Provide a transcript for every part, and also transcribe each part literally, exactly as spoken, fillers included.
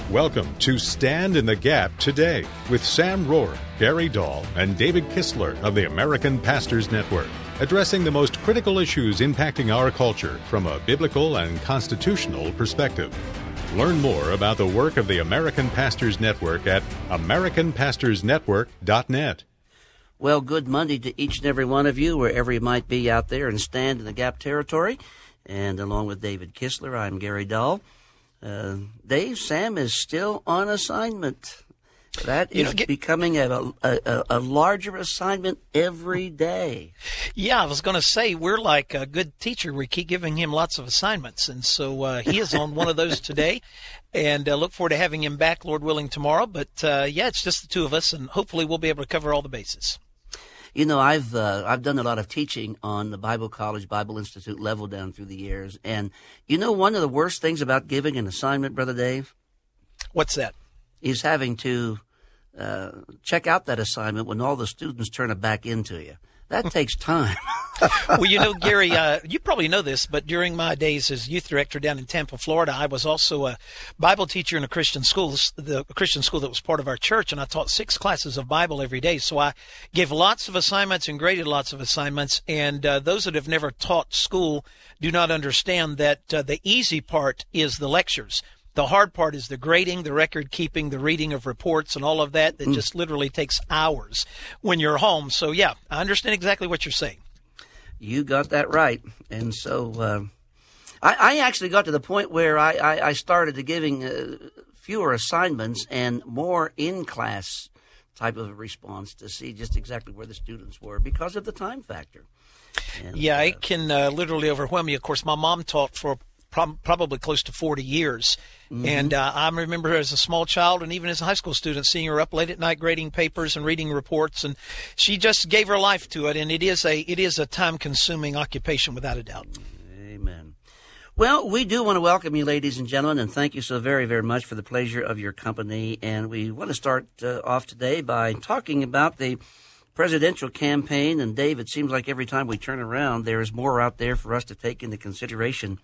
Welcome to Stand in the Gap Today with Sam Rohr, Gary Dahl, and David Kistler of the American Pastors Network, addressing the most critical issues impacting our culture from a biblical and constitutional perspective. Learn more about the work of the American Pastors Network at american pastors network dot net. Well, good Monday to each and every one of you, wherever you might be out there in Stand in the Gap territory. And along with David Kistler, I'm Gary Dahl. Uh, Dave, Sam is still on assignment. That is you know, get, becoming a, a, a larger assignment every day. Yeah, I was going to say, we're like a good teacher. We keep giving him lots of assignments. And so uh, he is on one of those today. And uh, look forward to having him back, Lord willing, tomorrow. But, uh, yeah, it's just the two of us, and hopefully we'll be able to cover all the bases. You know, I've uh, I've done a lot of teaching on the Bible College, Bible Institute level down through the years. And you know one of the worst things about giving an assignment, Brother Dave? What's that? Is having to uh, check out that assignment when all the students turn it back into you. That takes time. Well, you know, Gary, uh, you probably know this, but during my days as youth director down in Tampa, Florida, I was also a Bible teacher in a Christian school, the Christian school that was part of our church, and I taught six classes of Bible every day. So I gave lots of assignments and graded lots of assignments, and uh, those that have never taught school do not understand that uh, the easy part is the lectures. The hard part is the grading, the record keeping, the reading of reports, and all of that that mm. just literally takes hours when you're home. So, yeah, I understand exactly what you're saying. You got that right. And so uh, I, I actually got to the point where I, I, I started to giving uh, fewer assignments and more in-class type of a response to see just exactly where the students were because of the time factor. And, yeah, uh, it can uh, literally overwhelm you. Of course, my mom taught for probably close to forty years. Mm-hmm. And uh, I remember as a small child and even as a high school student seeing her up late at night grading papers and reading reports. And she just gave her life to it. And it is a it is a time-consuming occupation without a doubt. Amen. Well, we do want to welcome you, ladies and gentlemen, and thank you so very, very much for the pleasure of your company. And we want to start uh, off today by talking about the presidential campaign. And, Dave, it seems like every time we turn around, there is more out there for us to take into consideration.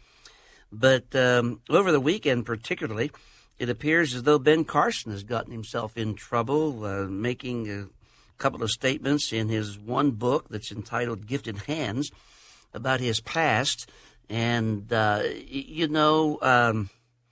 But um, over the weekend particularly, it appears as though Ben Carson has gotten himself in trouble, uh, making a couple of statements in his one book that's entitled Gifted Hands about his past. And, uh, you know, um,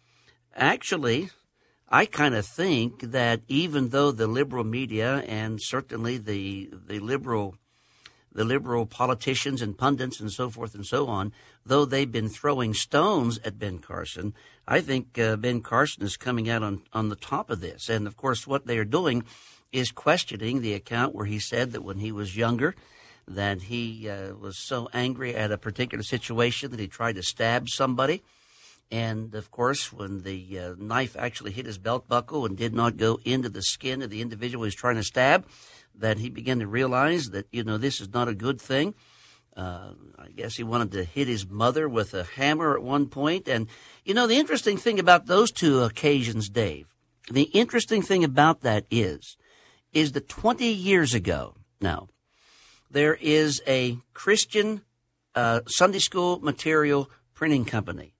actually, I kind of think that even though the liberal media and certainly the the liberal the liberal politicians and pundits and so forth and so on, though they've been throwing stones at Ben Carson, I think uh, Ben Carson is coming out on, on the top of this. And, of course, what they are doing is questioning the account where he said that when he was younger that he uh, was so angry at a particular situation that he tried to stab somebody. And, of course, when the uh, knife actually hit his belt buckle and did not go into the skin of the individual he was trying to stab, that he began to realize that, you know, this is not a good thing. Uh, I guess he wanted to hit his mother with a hammer at one point. And, you know, the interesting thing about those two occasions, Dave, the interesting thing about that is, is that twenty years ago now, there is a Christian uh, Sunday school material printing company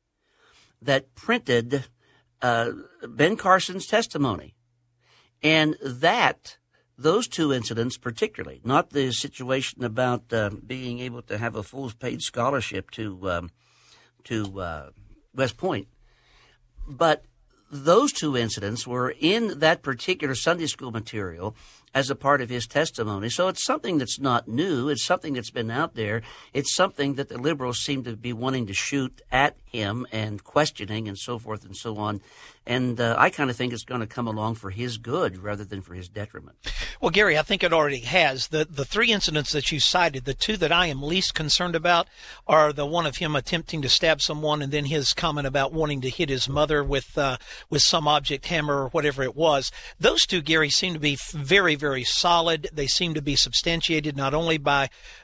that printed uh, Ben Carson's testimony. And that... Those two incidents particularly, not the situation about uh, being able to have a full paid scholarship to um, to uh, West Point, but those two incidents were in that particular Sunday school material as a part of his testimony. So it's something that's not new. It's something that's been out there. It's something that the liberals seem to be wanting to shoot at him and questioning and so forth and so on. And uh, I kind of think it's going to come along for his good rather than for his detriment. Well, Gary, I think it already has. The the three incidents that you cited, the two that I am least concerned about are the one of him attempting to stab someone and then his comment about wanting to hit his mother with uh, with some object, hammer or whatever it was. Those two, Gary, seem to be very, very solid. They seem to be substantiated not only by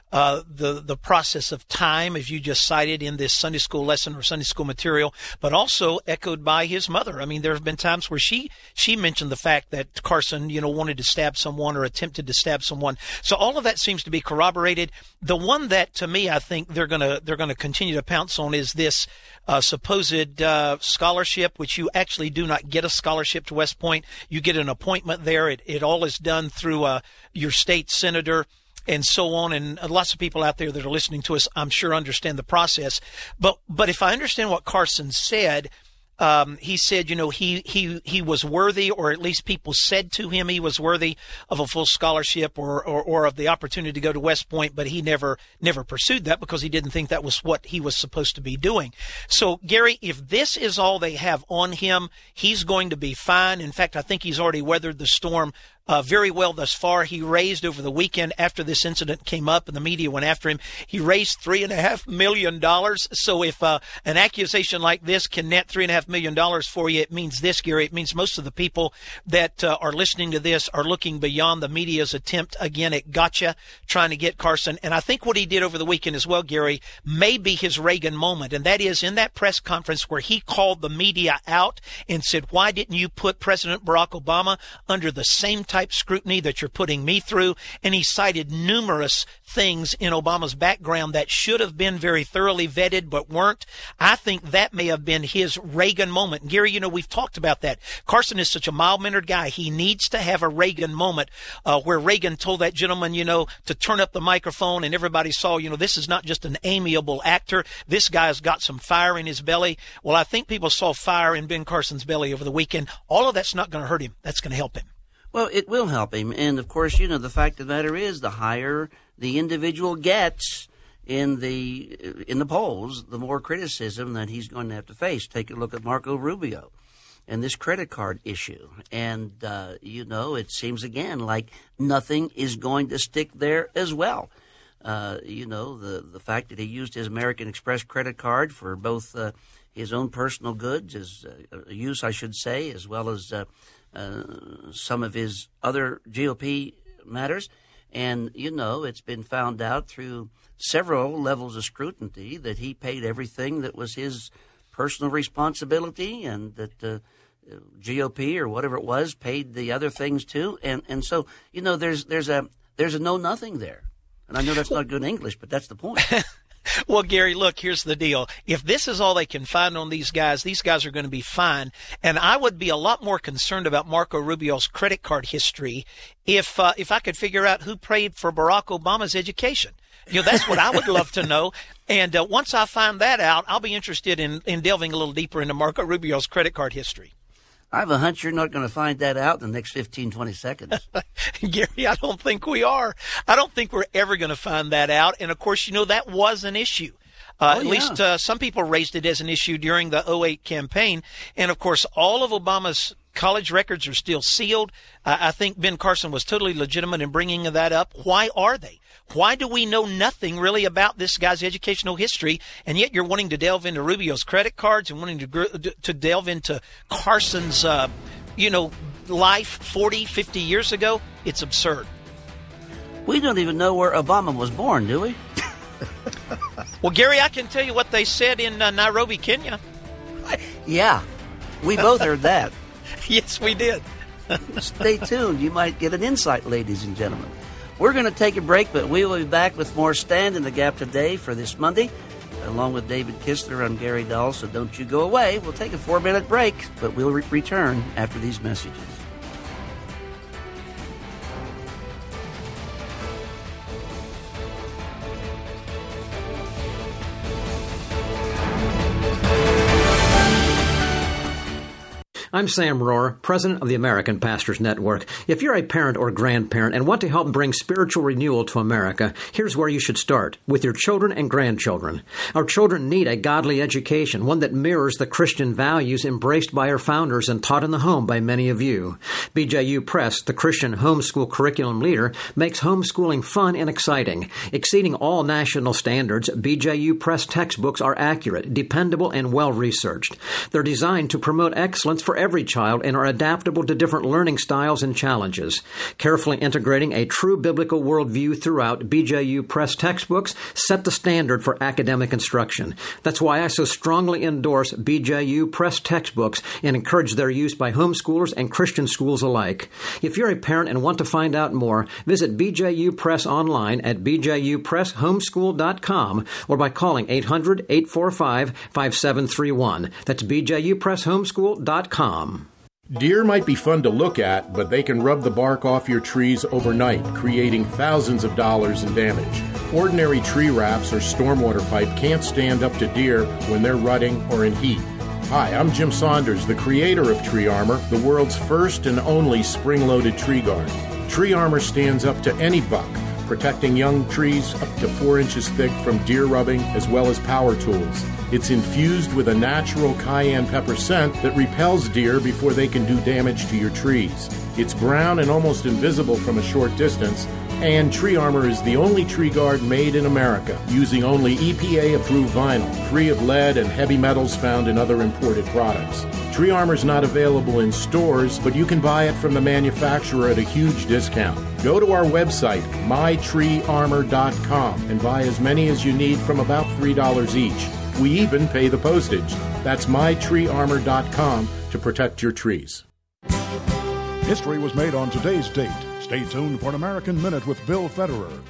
uh, the the process of time, as you just cited in this Sunday school lesson or Sunday school material, but also echoed by his mother. I mean, there have been times where she she mentioned the fact that Carson, you know, wanted to stab someone or attempted to stab someone. So all of that seems to be corroborated. The one that, to me, I think they're gonna they're gonna continue to pounce on is this uh, supposed uh, scholarship, which you actually do not get a scholarship to West Point. You get an appointment there. It it all is done through uh, your state senator and so on. And lots of people out there that are listening to us, I'm sure, understand the process. But but if I understand what Carson said, Um, he said, you know, he, he, he was worthy, or at least people said to him he was worthy of a full scholarship or, or, or of the opportunity to go to West Point, but he never, never pursued that because he didn't think that was what he was supposed to be doing. So, Gary, if this is all they have on him, he's going to be fine. In fact, I think he's already weathered the storm Uh, very well thus far. He raised over the weekend, after this incident came up and the media went after him, he raised three and a half million dollars. So if uh, an accusation like this can net three and a half million dollars for you, it means this, Gary. It means most of the people that uh, are listening to this are looking beyond the media's attempt again at gotcha, trying to get Carson. And I think what he did over the weekend as well, Gary, may be his Reagan moment. And that is in that press conference where he called the media out and said, why didn't you put President Barack Obama under the same type scrutiny that you're putting me through? And he cited numerous things in Obama's background that should have been very thoroughly vetted but weren't. I think that may have been his Reagan moment. And Gary, you know, we've talked about that. Carson is such a mild-mannered guy. He needs to have a Reagan moment uh, where Reagan told that gentleman, you know, to turn up the microphone, and everybody saw, you know, this is not just an amiable actor. This guy's got some fire in his belly. Well, I think people saw fire in Ben Carson's belly over the weekend. All of that's not going to hurt him. That's going to help him. Well, it will help him. And, of course, you know, the fact of the matter is the higher the individual gets in the in the polls, the more criticism that he's going to have to face. Take a look at Marco Rubio and this credit card issue. And, uh, you know, it seems, again, like nothing is going to stick there as well. Uh, you know, the, the fact that he used his American Express credit card for both uh, his own personal goods, his uh, use, I should say, as well as uh, Uh, some of his other G O P matters. And, you know, it's been found out through several levels of scrutiny that he paid everything that was his personal responsibility, and that uh, G O P or whatever it was paid the other things too. And and so, you know, there's there's a there's a know-nothing there. And I know that's not good English, but that's the point. Well, Gary, look, here's the deal. If this is all they can find on these guys, these guys are going to be fine. And I would be a lot more concerned about Marco Rubio's credit card history if uh, if I could figure out who paid for Barack Obama's education. You know, that's what I would love to know. And uh, once I find that out, I'll be interested in, in delving a little deeper into Marco Rubio's credit card history. I have a hunch you're not going to find that out in the next fifteen, twenty seconds. Gary, I don't think we are. I don't think we're ever going to find that out. And, of course, you know, that was an issue. Uh, oh, at yeah. least uh, some people raised it as an issue during the oh eight campaign. And, of course, all of Obama's college records are still sealed. Uh, I think Ben Carson was totally legitimate in bringing that up. Why are they? Why do we know nothing really about this guy's educational history, and yet you're wanting to delve into Rubio's credit cards and wanting to to delve into Carson's, uh, you know, life forty, fifty years ago? It's absurd. We don't even know where Obama was born, do we? Well, Gary, I can tell you what they said in uh, Nairobi, Kenya. Yeah, we both heard that. Yes, we did. Stay tuned. You might get an insight, ladies and gentlemen. We're going to take a break, but we will be back with more Stand in the Gap today for this Monday. Along with David Kistler, I'm Gary Dahl, so don't you go away. We'll take a four-minute break, but we'll re- return after these messages. I'm Sam Rohrer, president of the American Pastors Network. If you're a parent or grandparent and want to help bring spiritual renewal to America, here's where you should start, with your children and grandchildren. Our children need a godly education, one that mirrors the Christian values embraced by our founders and taught in the home by many of you. B J U Press, the Christian homeschool curriculum leader, makes homeschooling fun and exciting. Exceeding all national standards, B J U Press textbooks are accurate, dependable, and well-researched. They're designed to promote excellence for everyone. every child and are adaptable to different learning styles and challenges. Carefully integrating a true biblical worldview throughout, B J U Press textbooks set the standard for academic instruction. That's why I so strongly endorse B J U Press textbooks and encourage their use by homeschoolers and Christian schools alike. If you're a parent and want to find out more, visit B J U Press online at b j u press homeschool dot com or by calling eight hundred, eight four five, five seven three one. That's b j u press homeschool dot com. Deer might be fun to look at, but they can rub the bark off your trees overnight, creating thousands of dollars in damage. Ordinary tree wraps or stormwater pipe can't stand up to deer when they're rutting or in heat. Hi, I'm Jim Saunders, the creator of Tree Armor, the world's first and only spring-loaded tree guard. Tree Armor stands up to any buck, protecting young trees up to four inches thick from deer rubbing as well as power tools. It's infused with a natural cayenne pepper scent that repels deer before they can do damage to your trees. It's brown and almost invisible from a short distance, and Tree Armor is the only tree guard made in America, using only E P A-approved vinyl, free of lead and heavy metals found in other imported products. Tree Armor is not available in stores, but you can buy it from the manufacturer at a huge discount. Go to our website, my tree armor dot com, and buy as many as you need from about three dollars each. We even pay the postage. That's my tree armor dot com to protect your trees. History was made on today's date. Stay tuned for an American Minute with Bill Federer.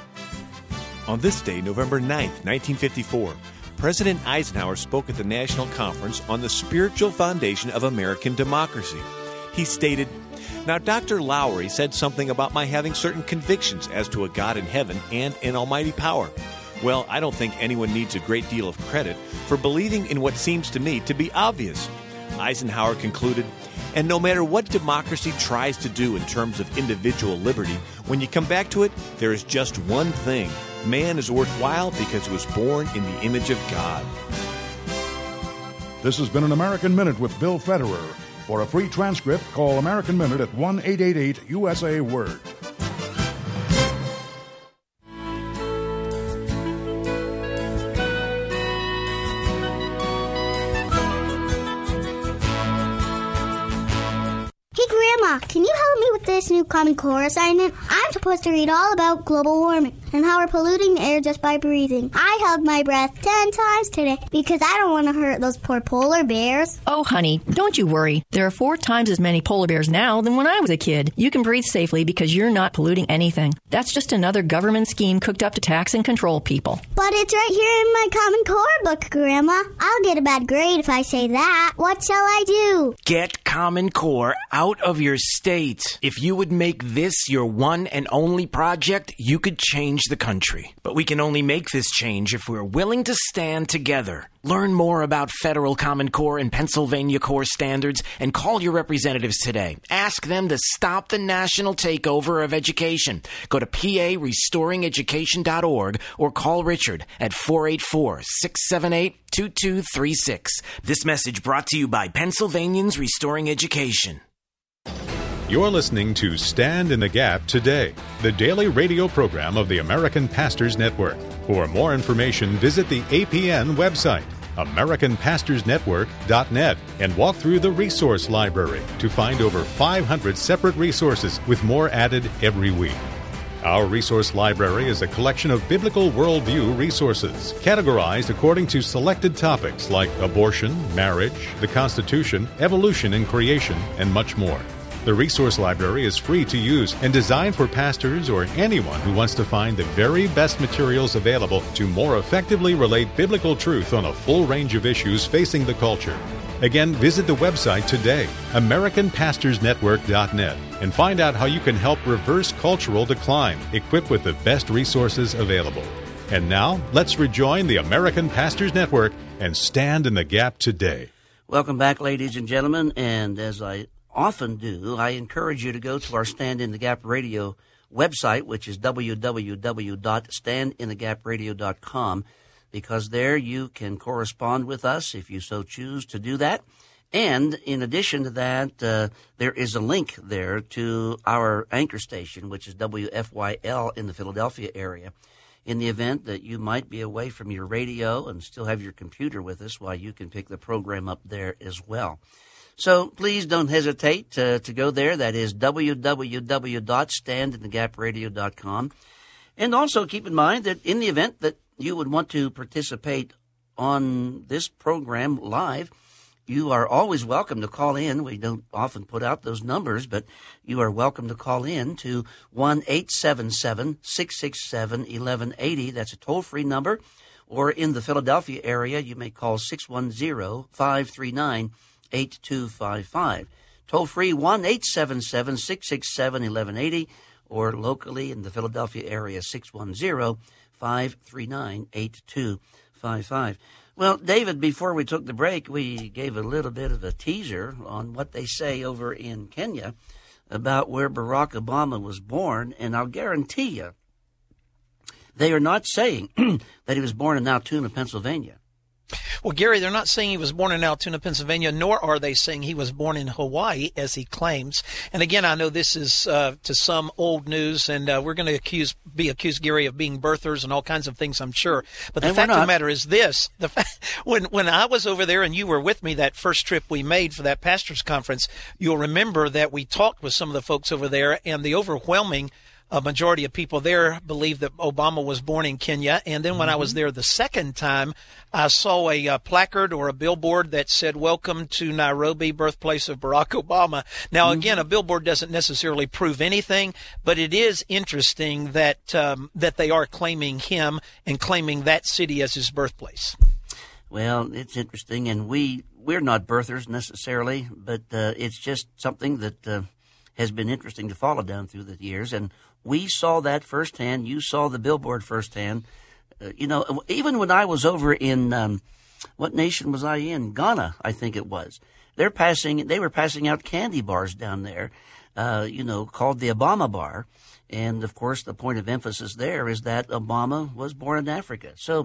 On this day, November ninth, nineteen fifty-four, President Eisenhower spoke at the National Conference on the Spiritual Foundation of American Democracy. He stated, "Now, Doctor Lowry said something about my having certain convictions as to a God in heaven and an almighty power. Well, I don't think anyone needs a great deal of credit for believing in what seems to me to be obvious." Eisenhower concluded, "And no matter what democracy tries to do in terms of individual liberty, when you come back to it, there is just one thing. Man is worthwhile because he was born in the image of God." This has been an American Minute with Bill Federer. For a free transcript, call American Minute at one eight eight eight U S A Word. Can you help me with this new Common Core assignment? I'm supposed to read all about global warming and how we're polluting the air just by breathing. I held my breath ten times today because I don't want to hurt those poor polar bears. Oh, honey, don't you worry. There are four times as many polar bears now than when I was a kid. You can breathe safely because you're not polluting anything. That's just another government scheme cooked up to tax and control people. But it's right here in my Common Core book, Grandma. I'll get a bad grade if I say that. What shall I do? Get Common Core out of your state. If you would make this your one and only project, you could change the country. But we can only make this change if we're willing to stand together. Learn more about federal Common Core and Pennsylvania Core standards and call your representatives today. Ask them to stop the national takeover of education. Go to p a restoring education dot org or call Richard at four eight four, six seven eight, two two three six. This message brought to you by Pennsylvanians Restoring Education. You're listening to Stand in the Gap Today, the daily radio program of the American Pastors Network. For more information, visit the A P N website, american pastors network dot net, and walk through the resource library to find over five hundred separate resources with more added every week. Our resource library is a collection of biblical worldview resources, categorized according to selected topics like abortion, marriage, the Constitution, evolution and creation, and much more. The resource library is free to use and designed for pastors or anyone who wants to find the very best materials available to more effectively relate biblical truth on a full range of issues facing the culture. Again, visit the website today, american pastors network dot net, and find out how you can help reverse cultural decline, equipped with the best resources available. And now, let's rejoin the American Pastors Network and stand in the gap today. Welcome back, ladies and gentlemen, and as I often do, I encourage you to go to our Stand in the Gap Radio website, which is w w w dot stand in the gap radio dot com, because there you can correspond with us if you so choose to do that. And in addition to that, uh, there is a link there to our anchor station, which is W F Y L in the Philadelphia area. In the event that you might be away from your radio and still have your computer with us, well, you can pick the program up there as well. So please don't hesitate to, to go there. That is w w w dot stand in the gap radio dot com. And also keep in mind that in the event that you would want to participate on this program live, you are always welcome to call in. We don't often put out those numbers, but you are welcome to call in to one eight seven seven, six six seven, one one eight zero. That's a toll-free number. Or in the Philadelphia area, you may call six one zero, five three nine, eight two five five. Toll-free one eight seven seven, six six seven, one one eight zero. Or locally in the Philadelphia area, six one zero, five three nine, eight two five five. Well, David, before we took the break, we gave a little bit of a teaser on what they say over in Kenya about where Barack Obama was born, and I'll guarantee you they are not saying that he was born in Altoona, Pennsylvania. Well, Gary, they're not saying he was born in Altoona, Pennsylvania, nor are they saying he was born in Hawaii, as he claims. And again, I know this is uh, to some old news, and uh, we're going to accuse, be accused, Gary, of being birthers and all kinds of things, I'm sure. But the and fact of the matter is this. The fact, when, when I was over there and you were with me that first trip we made for that pastors' conference, you'll remember that we talked with some of the folks over there, and the overwhelming a majority of people there believe that Obama was born in Kenya. And then when mm-hmm. I was there the second time, I saw a uh, placard or a billboard that said, "Welcome to Nairobi, birthplace of Barack Obama." Now, mm-hmm. again, a billboard doesn't necessarily prove anything, but it is interesting that um, that they are claiming him and claiming that city as his birthplace. Well, it's interesting, and we, we're not birthers necessarily, but uh, it's just something that uh, has been interesting to follow down through the years. And we saw that firsthand. You saw the billboard firsthand. Uh, you know, even when I was over in, um, what nation was I in? Ghana, I think it was. They're passing, they were passing out candy bars down there, uh, you know, called the Obama Bar. And, of course, the point of emphasis there is that Obama was born in Africa. So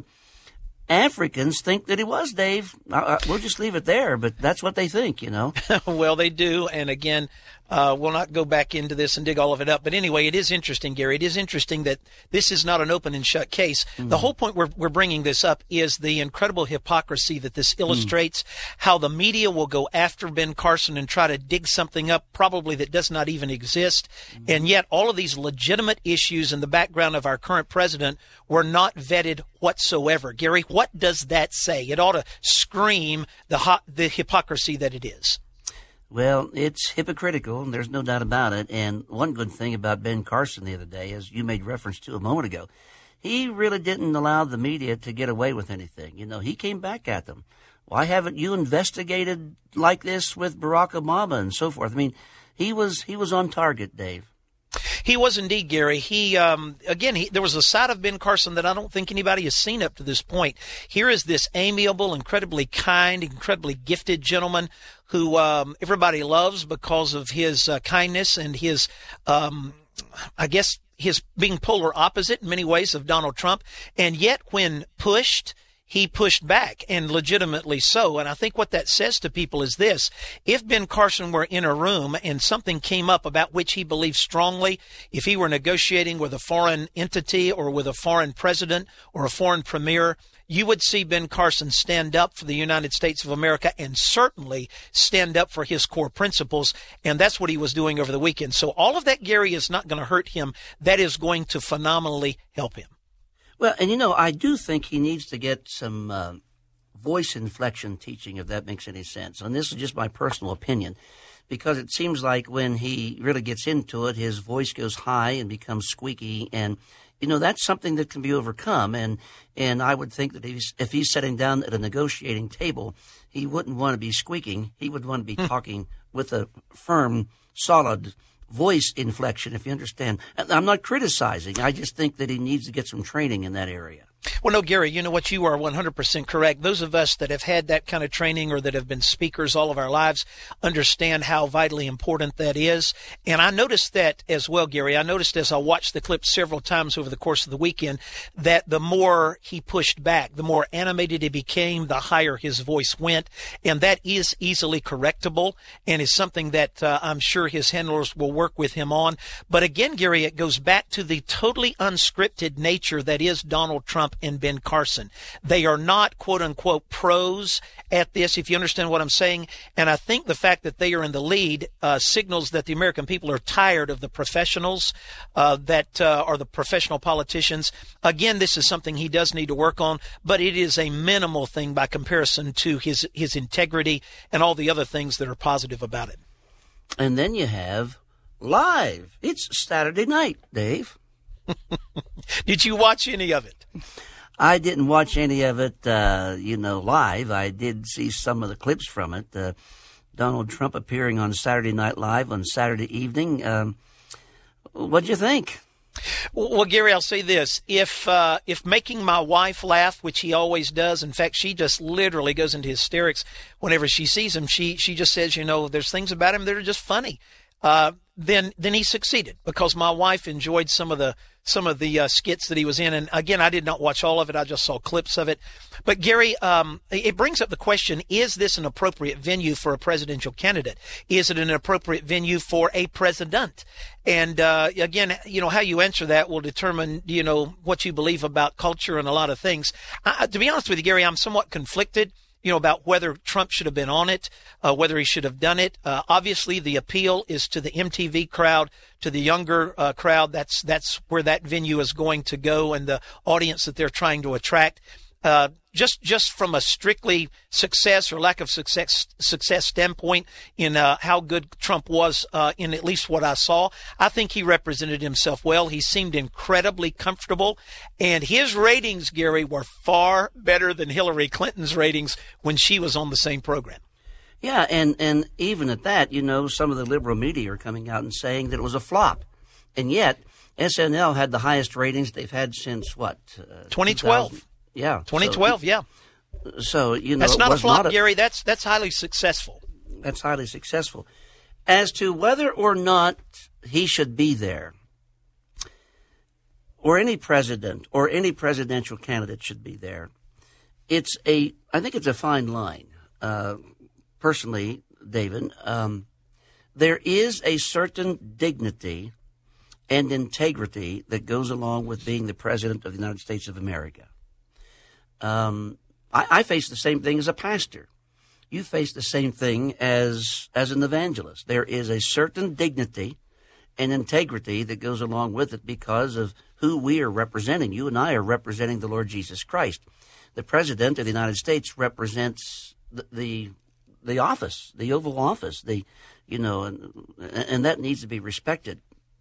Africans think that he was, Dave. Uh, we'll just leave it there, but that's what they think, you know. Well, they do. And again, uh, we'll not go back into this and dig all of it up. But anyway, it is interesting, Gary. It is interesting that this is not an open and shut case. Mm-hmm. The whole point we're, we're bringing this up is the incredible hypocrisy that this illustrates, mm. how the media will go after Ben Carson and try to dig something up probably that does not even exist. Mm-hmm. And yet all of these legitimate issues in the background of our current president were not vetted whatsoever. Gary, what does that say? It ought to scream the ho- the hypocrisy that it is. Well, it's hypocritical, and there's no doubt about it. And one good thing about Ben Carson the other day, as you made reference to a moment ago, he really didn't allow the media to get away with anything. You know, he came back at them. Why haven't you investigated like this with Barack Obama and so forth? I mean, he was he was on target, Dave. He was indeed, Gary. He, um, again, he, there was a side of Ben Carson that I don't think anybody has seen up to this point. Here is this amiable, incredibly kind, incredibly gifted gentleman who um, everybody loves because of his uh, kindness and his, um, I guess, his being polar opposite in many ways of Donald Trump. And yet when pushed, he pushed back, and legitimately so. And I think what that says to people is this. If Ben Carson were in a room and something came up about which he believed strongly, if he were negotiating with a foreign entity or with a foreign president or a foreign premier, you would see Ben Carson stand up for the United States of America and certainly stand up for his core principles. And that's what he was doing over the weekend. So all of that, Gary, is not going to hurt him. That is going to phenomenally help him. Well, and you know, I do think he needs to get some uh, voice inflection teaching, if that makes any sense. And this is just my personal opinion, because it seems like when he really gets into it, his voice goes high and becomes squeaky. And, you know, that's something that can be overcome. And and I would think that if he's, if he's sitting down at a negotiating table, he wouldn't want to be squeaking. He would want to be talking with a firm, solid voice inflection, if you understand. I'm not criticizing. I just think that he needs to get some training in that area. Well, no, Gary, you know what? You are one hundred percent correct. Those of us that have had that kind of training or that have been speakers all of our lives understand how vitally important that is. And I noticed that as well, Gary. I noticed as I watched the clip several times over the course of the weekend that the more he pushed back, the more animated he became, the higher his voice went. And that is easily correctable and is something that uh, I'm sure his handlers will work with him on. But again, Gary, it goes back to the totally unscripted nature that is Donald Trump and Ben Carson. They are not, quote unquote, pros at this, if you understand what I'm saying. And I think the fact that they are in the lead uh, signals that the American people are tired of the professionals uh, that uh, are the professional politicians. Again, this is something he does need to work on, but it is a minimal thing by comparison to his, his integrity and all the other things that are positive about it. And then you have live. It's Saturday night, Dave. Did you watch any of it? I didn't watch any of it, uh, you know, live. I did see some of the clips from it. Uh, Donald Trump appearing on Saturday Night Live on Saturday evening. Um, what'd you think? Well, Gary, I'll say this. If uh, if making my wife laugh, which he always does, in fact, she just literally goes into hysterics whenever she sees him. She she just says, you know, there's things about him that are just funny. Uh, then then he succeeded, because my wife enjoyed some of the some of the uh, skits that he was in. And again, I did not watch all of it. I just saw clips of it. But Gary, um, it brings up the question, is this an appropriate venue for a presidential candidate? Is it an appropriate venue for a president? And uh, again, you know, how you answer that will determine, you know, what you believe about culture and a lot of things. I, to be honest with you, Gary, I'm somewhat conflicted, you know, about whether Trump should have been on it, uh, whether he should have done it. Uh, obviously, the appeal is to the M T V crowd, to the younger uh, crowd. That's that's where that venue is going to go, and the audience that they're trying to attract. Uh, just just from a strictly success or lack of success success standpoint in uh, how good Trump was uh, in at least what I saw, I think he represented himself well. He seemed incredibly comfortable, and his ratings, Gary, were far better than Hillary Clinton's ratings when she was on the same program. Yeah, and, and even at that, you know, some of the liberal media are coming out and saying that it was a flop. And yet, S N L had the highest ratings they've had since, what? Uh, twenty twelve. Yeah. twenty twelve, so, yeah. So, you know, that's not a flop, not a, Gary. That's that's highly successful. That's highly successful. As to whether or not he should be there, or any president or any presidential candidate should be there, it's a, I think it's a fine line. Uh, personally, David, um, there is a certain dignity and integrity that goes along with being the president of the United States of America. Um, I, I face the same thing as a pastor. You face the same thing as as an evangelist. There is a certain dignity and integrity that goes along with it because of who we are representing. You and I are representing the Lord Jesus Christ. The President of the United States represents the the, the office, the Oval Office, the you know, and, and that needs to be respected.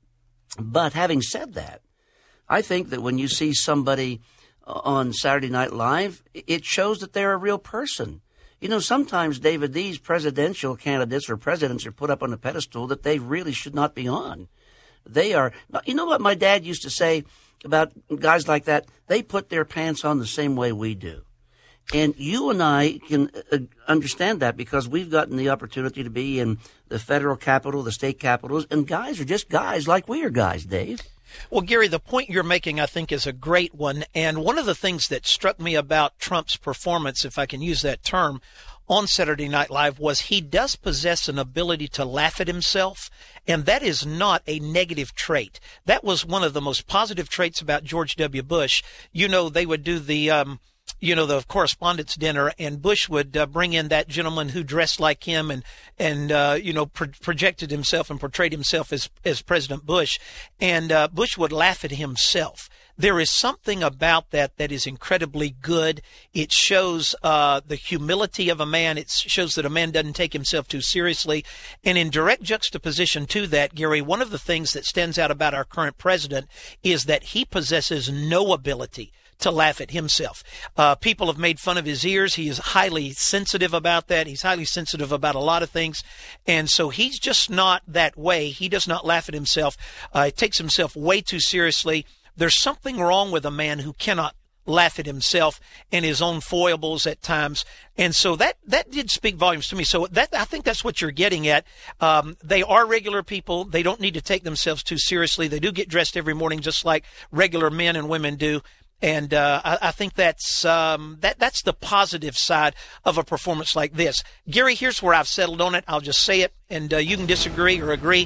But having said that, I think that when you see somebody on Saturday Night Live, it shows that they're a real person. You know, sometimes, David, these presidential candidates or presidents are put up on a pedestal that they really should not be on. They are, you know what my dad used to say about guys like that? They put their pants on the same way we do. And you and I can uh, understand that because we've gotten the opportunity to be in the federal capital, the state capitals, and guys are just guys like we are guys, Dave. Well, Gary, the point you're making, I think, is a great one. And one of the things that struck me about Trump's performance, if I can use that term, on Saturday Night Live was he does possess an ability to laugh at himself, and that is not a negative trait. That was one of the most positive traits about George W. Bush. You know, they would do the um, – you know, the correspondence dinner, and Bush would uh, bring in that gentleman who dressed like him and, and uh, you know, pro- projected himself and portrayed himself as, as President Bush. And uh, Bush would laugh at himself. There is something about that that is incredibly good. It shows uh, the humility of a man. It shows that a man doesn't take himself too seriously. And in direct juxtaposition to that, Gary, one of the things that stands out about our current president is that he possesses no ability to laugh at himself. Uh, people have made fun of his ears. He is highly sensitive about that. He's highly sensitive about a lot of things. And so he's just not that way. He does not laugh at himself. Uh, he takes himself way too seriously. There's something wrong with a man who cannot laugh at himself and his own foibles at times. And so that, that did speak volumes to me. So that, I think that's what you're getting at. Um, they are regular people. They don't need to take themselves too seriously. They do get dressed every morning just like regular men and women do. And uh, I, I think that's um, that that's the positive side of a performance like this. Gary, here's where I've settled on it. I'll just say it, and uh, you can disagree or agree.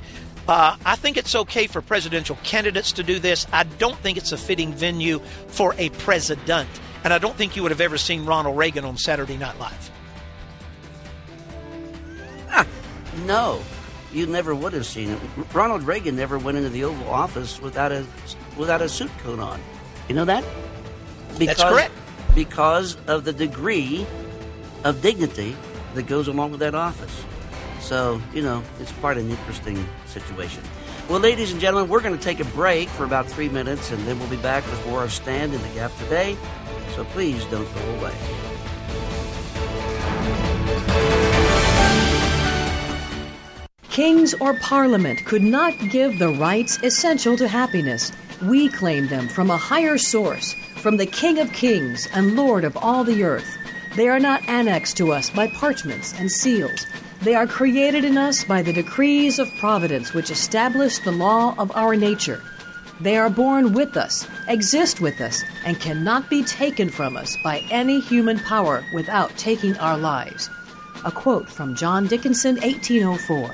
Uh, I think it's okay for presidential candidates to do this. I don't think it's a fitting venue for a president. And I don't think you would have ever seen Ronald Reagan on Saturday Night Live. Ah, no, you never would have seen it. Ronald Reagan never went into the Oval Office without a without a suit coat on. You know that? Because, That's correct. Because of the degree of dignity that goes along with that office. So, you know, it's quite an interesting situation. Well, ladies and gentlemen, we're going to take a break for about three minutes, and then we'll be back with more of Stand in the Gap today. So please don't go away. Kings or Parliament could not give the rights essential to happiness. We claim them from a higher source, from the King of Kings and Lord of all the earth. They are not annexed to us by parchments and seals. They are created in us by the decrees of providence which establish the law of our nature. They are born with us, exist with us, and cannot be taken from us by any human power without taking our lives. A quote from John Dickinson, eighteen oh four.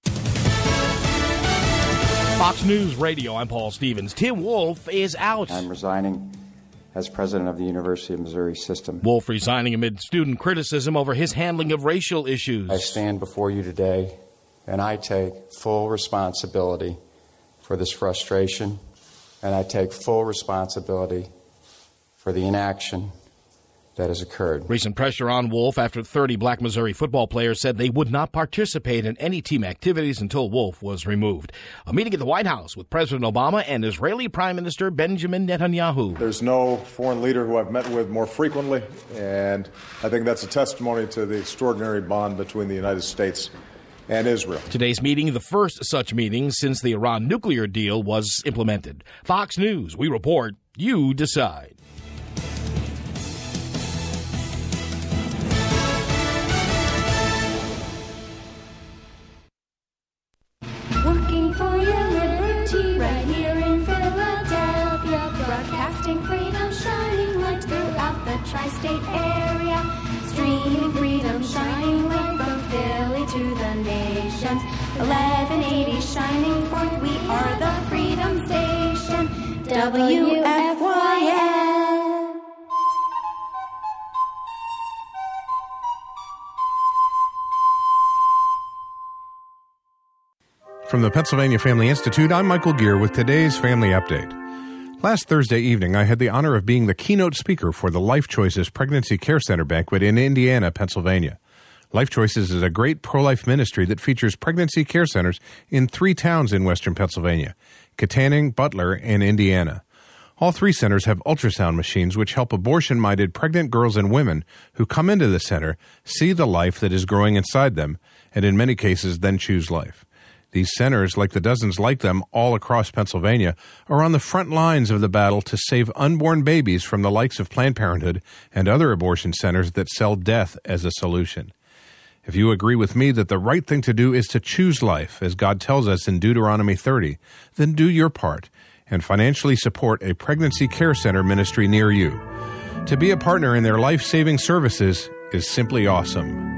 Fox News Radio, I'm Paul Stevens. Tim Wolf is out. I'm resigning as president of the University of Missouri System. Wolf resigning amid student criticism over his handling of racial issues. I stand before you today, and I take full responsibility for this frustration, and I take full responsibility for the inaction that has occurred. Recent pressure on Wolf after thirty black Missouri football players said they would not participate in any team activities until Wolf was removed. A meeting at the White House with President Obama and Israeli Prime Minister Benjamin Netanyahu. There's no foreign leader who I've met with more frequently, and I think that's a testimony to the extraordinary bond between the United States and Israel. Today's meeting, the first such meeting since the Iran nuclear deal was implemented. Fox News, we report, you decide. Working for your liberty right here in Philadelphia. Broadcasting freedom, shining light throughout the tri-state area. Streaming freedom, shining light from Philly to the nations. eleven eighty shining forth, we are the Freedom Station. W F Y L. From the Pennsylvania Family Institute, I'm Michael Gear with today's Family Update. Last Thursday evening, I had the honor of being the keynote speaker for the Life Choices Pregnancy Care Center banquet in Indiana, Pennsylvania. Life Choices is a great pro-life ministry that features pregnancy care centers in three towns in western Pennsylvania, Katanning, Butler, and Indiana. All three centers have ultrasound machines which help abortion-minded pregnant girls and women who come into the center see the life that is growing inside them, and in many cases then choose life. These centers, like the dozens like them all across Pennsylvania, are on the front lines of the battle to save unborn babies from the likes of Planned Parenthood and other abortion centers that sell death as a solution. If you agree with me that the right thing to do is to choose life, as God tells us in Deuteronomy thirty, then do your part and financially support a pregnancy care center ministry near you. To be a partner in their life-saving services is simply awesome.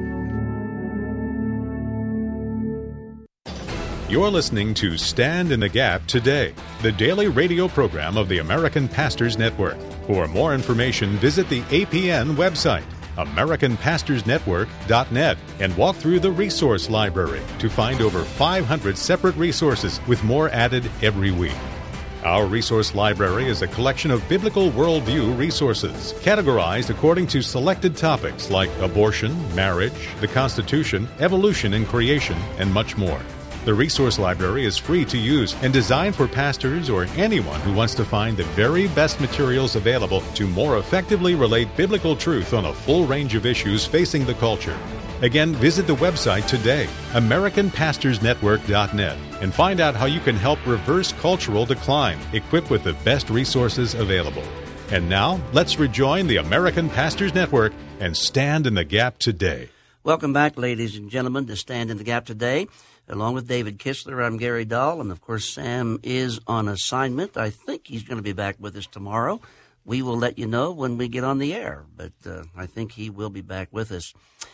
You're listening to Stand in the Gap Today, the daily radio program of the American Pastors Network. For more information, visit the A P N website, American Pastors Network dot net, and walk through the resource library to find over five hundred separate resources with more added every week. Our resource library is a collection of biblical worldview resources, categorized according to selected topics like abortion, marriage, the Constitution, evolution and creation, and much more. The resource library is free to use and designed for pastors or anyone who wants to find the very best materials available to more effectively relate biblical truth on a full range of issues facing the culture. Again, visit the website today, American Pastors Network dot net, and find out how you can help reverse cultural decline, equipped with the best resources available. And now, let's rejoin the American Pastors Network and stand in the gap today. Welcome back, ladies and gentlemen, to Stand in the Gap Today. Along with David Kistler, I'm Gary Dahl, and of course Sam is on assignment. I think he's going to be back with us tomorrow. We will let you know when we get on the air, but uh, I think he will be back with us.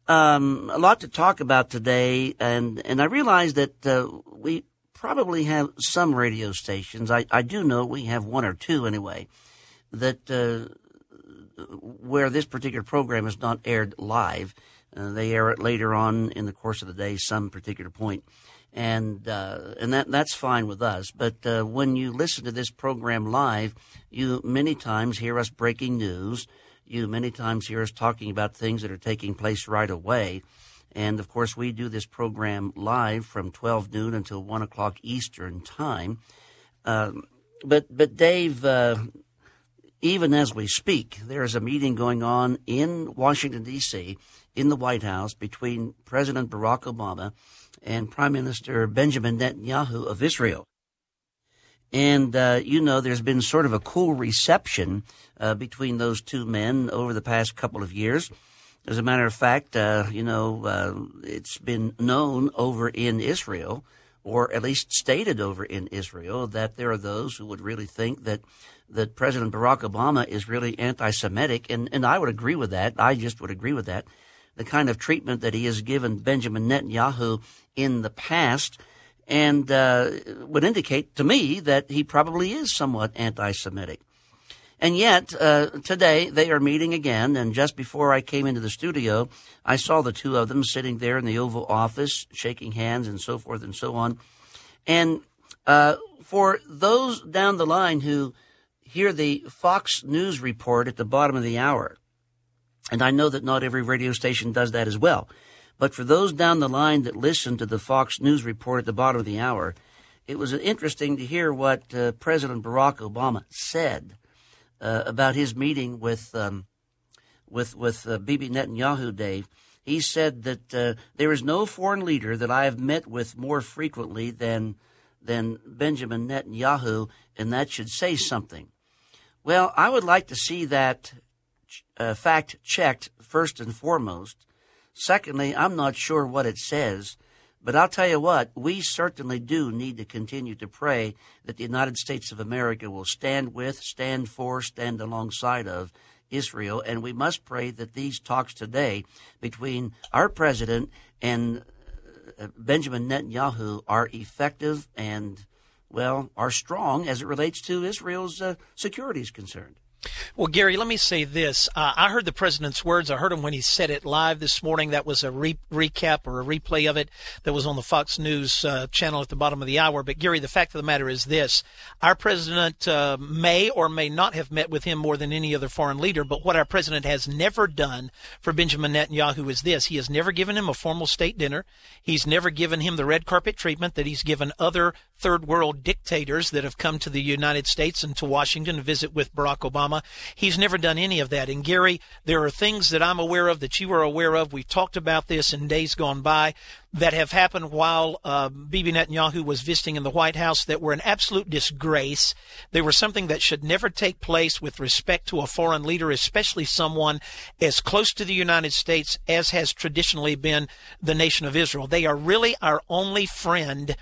Um, a lot to talk about today, and, and I realize that uh, we probably have some radio stations. I, I do know we have one or two anyway that uh, where this particular program is not aired live. Uh, they air it later on in the course of the day, some particular point, and uh, and that that's fine with us. But uh, when you listen to this program live, you many times hear us breaking news. You many times hear us talking about things that are taking place right away. And, of course, we do this program live from twelve noon until one o'clock Eastern time. Um, but, but Dave, uh, even as we speak, there is a meeting going on in Washington, D C, in the White House between President Barack Obama and Prime Minister Benjamin Netanyahu of Israel. And, uh, you know, there's been sort of a cool reception uh, between those two men over the past couple of years. As a matter of fact, uh, you know, uh, it's been known over in Israel, or at least stated over in Israel, that there are those who would really think that that President Barack Obama is really anti-Semitic, and, and I would agree with that. I just would agree with that. The kind of treatment that he has given Benjamin Netanyahu in the past and uh, would indicate to me that he probably is somewhat anti-Semitic. And yet, uh, today they are meeting again, and just before I came into the studio, I saw the two of them sitting there in the Oval Office, shaking hands and so forth and so on. And uh, for those down the line who hear the Fox News report at the bottom of the hour, and I know that not every radio station does that as well, but for those down the line that listen to the Fox News report at the bottom of the hour, it was interesting to hear what uh, President Barack Obama said uh, about his meeting with um, with with uh, Bibi Netanyahu, Dave. He said that uh, there is no foreign leader that I have met with more frequently than than Benjamin Netanyahu, and that should say something. Well, I would like to see that uh, fact checked first and foremost. Secondly, I'm not sure what it says, but I'll tell you what, we certainly do need to continue to pray that the United States of America will stand with, stand for, stand alongside of Israel, and we must pray that these talks today between our president and Benjamin Netanyahu are effective and, well, are strong as it relates to Israel's uh, security is concerned. Well, Gary, let me say this. Uh, I heard the president's words. I heard him when he said it live this morning. That was a re- recap or a replay of it that was on the Fox News uh, channel at the bottom of the hour. But, Gary, the fact of the matter is this. Our president uh, may or may not have met with him more than any other foreign leader. But what our president has never done for Benjamin Netanyahu is this. He has never given him a formal state dinner. He's never given him the red carpet treatment that he's given other third world dictators that have come to the United States and to Washington to visit with Barack Obama. He's never done any of that. And, Gary, there are things that I'm aware of that you are aware of. We've talked about this in days gone by that have happened while uh, Bibi Netanyahu was visiting in the White House that were an absolute disgrace. They were something that should never take place with respect to a foreign leader, especially someone as close to the United States as has traditionally been the nation of Israel. They are really our only friend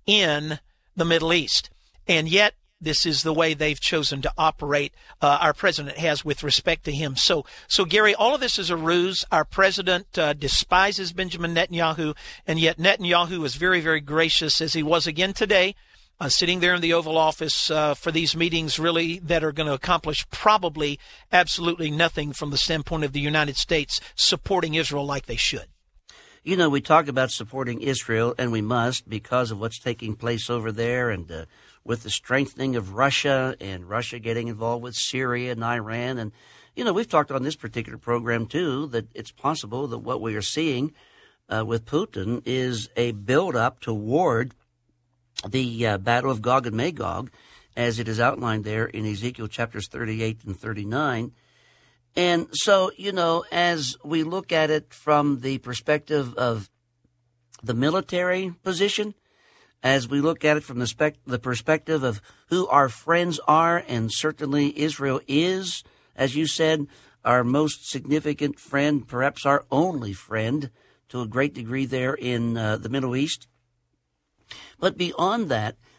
in the Middle East. And yet, this is the way they've chosen to operate, uh, our president has with respect to him. So, so Gary, all of this is a ruse. Our president uh, despises Benjamin Netanyahu, and yet Netanyahu is very, very gracious, as he was again today, uh, sitting there in the Oval Office uh, for these meetings really that are going to accomplish probably absolutely nothing from the standpoint of the United States supporting Israel like they should. You know, we talk about supporting Israel, and we must because of what's taking place over there and uh, with the strengthening of Russia and Russia getting involved with Syria and Iran. And, you know, we've talked on this particular program, too, that it's possible that what we are seeing uh, with Putin is a build-up toward the uh, Battle of Gog and Magog, as it is outlined there in Ezekiel chapters thirty-eight and thirty-nine. And so, you know, as we look at it from the perspective of the military position, as we look at it from the, spec- the perspective of who our friends are, and certainly Israel is, as you said, our most significant friend, perhaps our only friend to a great degree there in uh, the Middle East. But beyond that,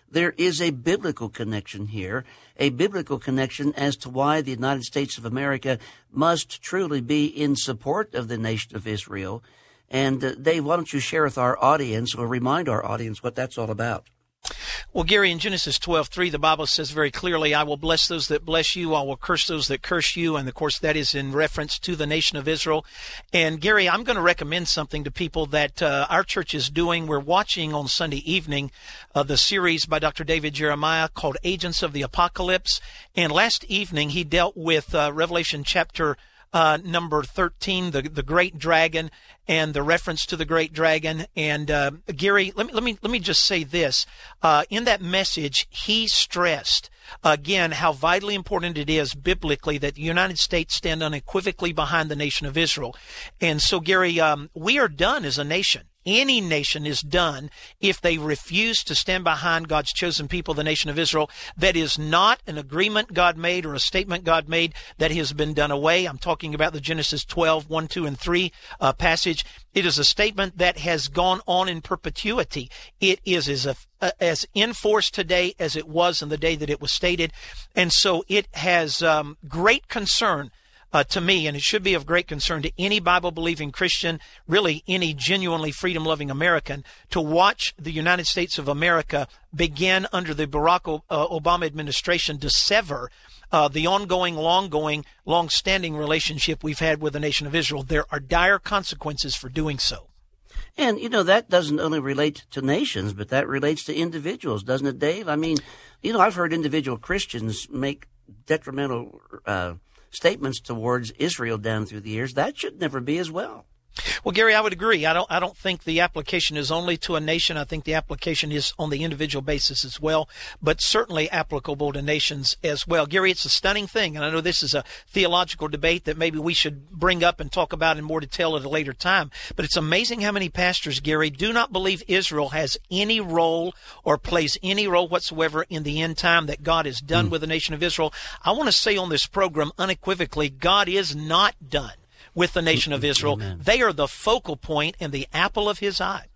there is a biblical connection here, a biblical connection as to why the United States of America must truly be in support of the nation of Israel. And uh, Dave, why don't you share with our audience or remind our audience what that's all about? Well, Gary, in Genesis twelve three, the Bible says very clearly, I will bless those that bless you, I will curse those that curse you. And, of course, that is in reference to the nation of Israel. And, Gary, I'm going to recommend something to people that uh, our church is doing. We're watching on Sunday evening uh, the series by Doctor David Jeremiah called Agents of the Apocalypse. And last evening he dealt with uh, Revelation chapter Uh, number thirteen, the the great dragon, and the reference to the great dragon. And uh, Gary, let me let me let me just say this: uh, in that message, he stressed again how vitally important it is biblically that the United States stand unequivocally behind the nation of Israel. And so, Gary, um, we are done as a nation. Any nation is done if they refuse to stand behind God's chosen people, the nation of Israel. That is not an agreement God made or a statement God made that has been done away. I'm talking about the Genesis twelve, one, two, and three uh, passage. It is a statement that has gone on in perpetuity. It is as, a, uh, as in force today as it was in the day that it was stated. And so it has um, great concern Uh, to me, and it should be of great concern to any Bible-believing Christian, really any genuinely freedom-loving American, to watch the United States of America begin under the Barack o- uh, Obama administration to sever uh, the ongoing, long-going, long-standing relationship we've had with the nation of Israel. There are dire consequences for doing so. And, you know, that doesn't only relate to nations, but that relates to individuals, doesn't it, Dave? I mean, you know, I've heard individual Christians make detrimental uh statements towards Israel down through the years. That should never be as well. Well, Gary, I would agree. I don't I don't think the application is only to a nation. I think the application is on the individual basis as well, but certainly applicable to nations as well. Gary, it's a stunning thing, and I know this is a theological debate that maybe we should bring up and talk about in more detail at a later time, but it's amazing how many pastors, Gary, do not believe Israel has any role or plays any role whatsoever in the end time that God is done mm. with the nation of Israel. I want to say on this program unequivocally, God is not done with the nation of Israel. Amen. They are the focal point and the apple of his eye.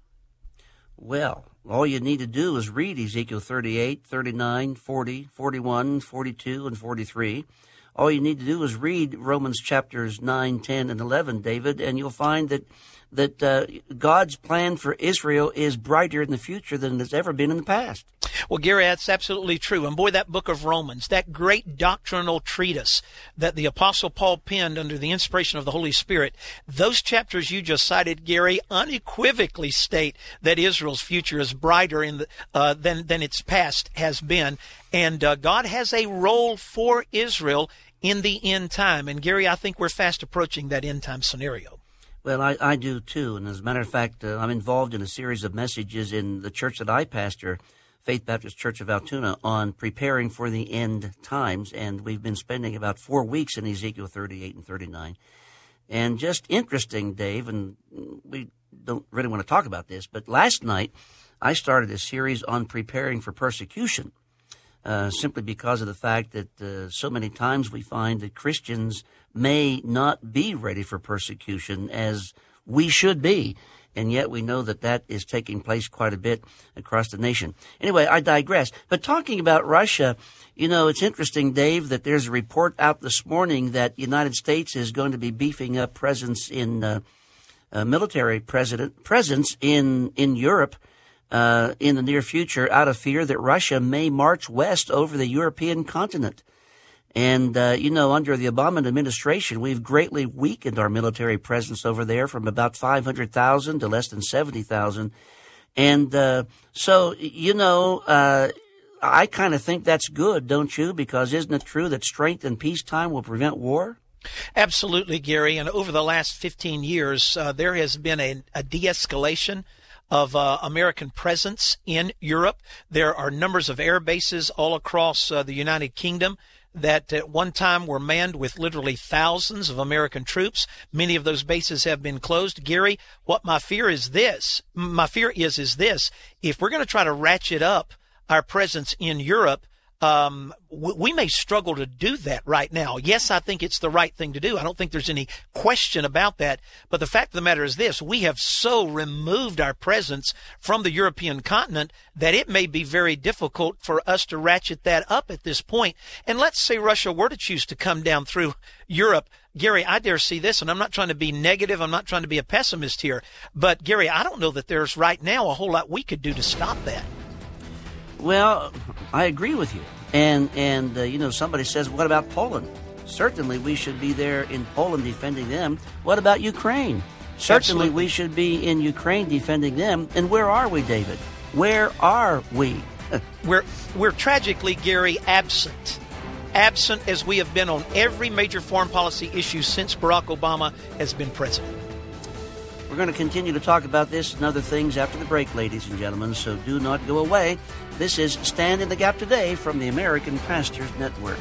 Well, all you need to do is read Ezekiel thirty-eight, thirty-nine, forty, forty-one, forty-two, and forty-three. All you need to do is read Romans chapters nine, ten, and eleven, David, and you'll find that that uh, God's plan for Israel is brighter in the future than it's ever been in the past. Well, Gary, that's absolutely true. And boy, that book of Romans, that great doctrinal treatise that the Apostle Paul penned under the inspiration of the Holy Spirit, those chapters you just cited, Gary, unequivocally state that Israel's future is brighter in the, uh, than, than its past has been. And uh, God has a role for Israel in the end time. And Gary, I think we're fast approaching that end time scenario. Well, I, I do too. And as a matter of fact, uh, I'm involved in a series of messages in the church that I pastor, Faith Baptist Church of Altoona, on preparing for the end times. And we've been spending about four weeks in Ezekiel thirty-eight and thirty-nine. And just interesting, Dave, and we don't really want to talk about this, but last night I started a series on preparing for persecution, uh, simply because of the fact that uh, so many times we find that Christians may not be ready for persecution as we should be. And yet we know that that is taking place quite a bit across the nation. Anyway, I digress. But talking about Russia, you know, it's interesting, Dave, that there's a report out this morning that the United States is going to be beefing up presence in uh, uh, military president, presence in, in Europe uh, in the near future out of fear that Russia may march west over the European continent. And, uh, you know, under the Obama administration, we've greatly weakened our military presence over there from about five hundred thousand to less than seventy thousand. And uh, so, you know, uh, I kind of think that's good, don't you? Because isn't it true that strength in peacetime will prevent war? Absolutely, Gary. And over the last fifteen years, uh, there has been a, a de-escalation of uh, American presence in Europe. There are numbers of air bases all across uh, the United Kingdom that at one time were manned with literally thousands of American troops. Many of those bases have been closed. Gary, what my fear is this, my fear is, is this, if we're going to try to ratchet up our presence in Europe, Um, w- we may struggle to do that right now. Yes, I think it's the right thing to do. I don't think there's any question about that. But the fact of the matter is this: we have so removed our presence from the European continent that it may be very difficult for us to ratchet that up at this point. And let's say Russia were to choose to come down through Europe. Gary, I dare see this, and I'm not trying to be negative. I'm not trying to be a pessimist here. But, Gary, I don't know that there's right now a whole lot we could do to stop that. Well, I agree with you. And, and uh, you know, somebody says, what about Poland? Certainly we should be there in Poland defending them. What about Ukraine? Certainly Absolutely. we should be in Ukraine defending them. And where are we, David? Where are we? we're, we're tragically, Gary, absent. Absent as we have been on every major foreign policy issue since Barack Obama has been president. We're going to continue to talk about this and other things after the break, ladies and gentlemen, so do not go away. This is Stand in the Gap Today from the American Pastors Network.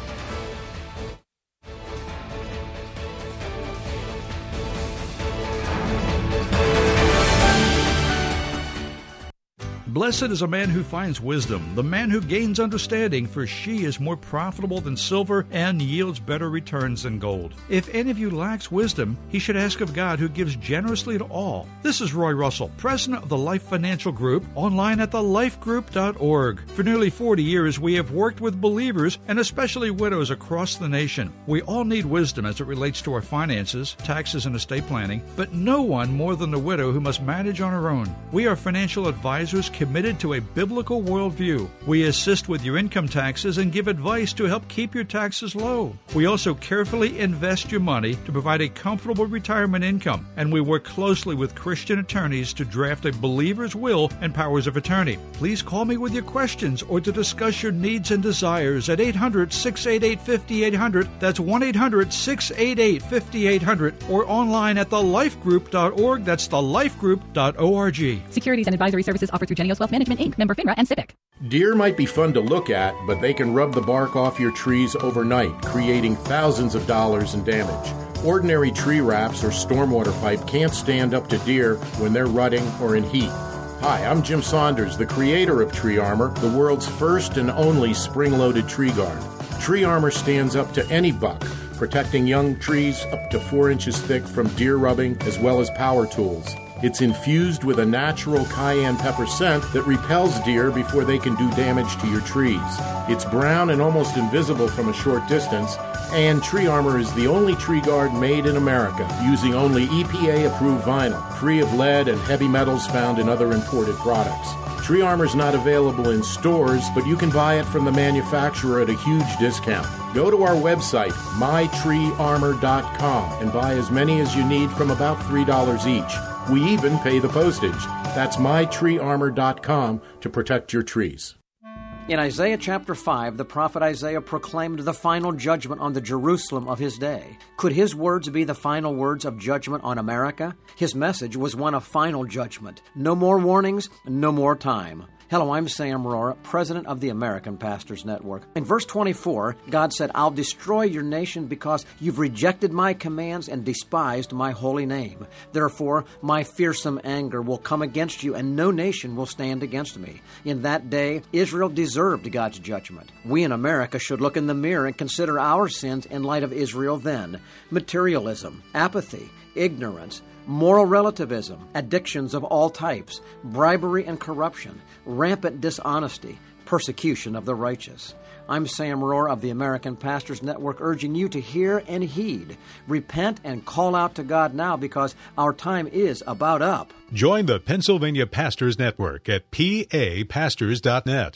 Blessed is a man who finds wisdom, the man who gains understanding, for she is more profitable than silver and yields better returns than gold. If any of you lacks wisdom, he should ask of God, who gives generously to all. This is Roy Russell, president of the Life Financial Group, online at the life group dot org. For nearly forty years, we have worked with believers and especially widows across the nation. We all need wisdom as it relates to our finances, taxes, and estate planning, but no one more than the widow who must manage on her own. We are financial advisors committed to a biblical worldview. We assist with your income taxes and give advice to help keep your taxes low. We also carefully invest your money to provide a comfortable retirement income, and we work closely with Christian attorneys to draft a believer's will and powers of attorney. Please call me with your questions or to discuss your needs and desires at eight hundred, six eight eight, five eight zero zero. That's one eight hundred, six eight eight, five eight zero zero, or online at the life group dot org. That's the life group dot org. Securities and advisory services offered through Genios Wealth Management, Incorporated, member FINRA and SIPC. Deer might be fun to look at, but they can rub the bark off your trees overnight, creating thousands of dollars in damage. Ordinary tree wraps or stormwater pipe can't stand up to deer when they're rutting or in heat. Hi, I'm Jim Saunders, the creator of Tree Armor, the world's first and only spring-loaded tree guard. Tree Armor stands up to any buck, protecting young trees up to four inches thick from deer rubbing as well as power tools. It's infused with a natural cayenne pepper scent that repels deer before they can do damage to your trees. It's brown and almost invisible from a short distance, and Tree Armor is the only tree guard made in America, using only E P A-approved vinyl, free of lead and heavy metals found in other imported products. Tree Armor is not available in stores, but you can buy it from the manufacturer at a huge discount. Go to our website, my tree armor dot com, and buy as many as you need from about three dollars each. We even pay the postage. That's my tree armor dot com to protect your trees. In Isaiah chapter five, the prophet Isaiah proclaimed the final judgment on the Jerusalem of his day. Could his words be the final words of judgment on America? His message was one of final judgment. No more warnings, no more time. Hello, I'm Sam Rohrer, president of the American Pastors Network. In verse twenty-four, God said, I'll destroy your nation because you've rejected my commands and despised my holy name. Therefore, my fearsome anger will come against you, and no nation will stand against me. In that day, Israel deserved God's judgment. We in America should look in the mirror and consider our sins in light of Israel then. Materialism, apathy, ignorance, moral relativism, addictions of all types, bribery and corruption, rampant dishonesty, persecution of the righteous. I'm Sam Rohrer of the American Pastors Network, urging you to hear and heed. Repent and call out to God now, because our time is about up. Join the Pennsylvania Pastors Network at p a pastors dot net.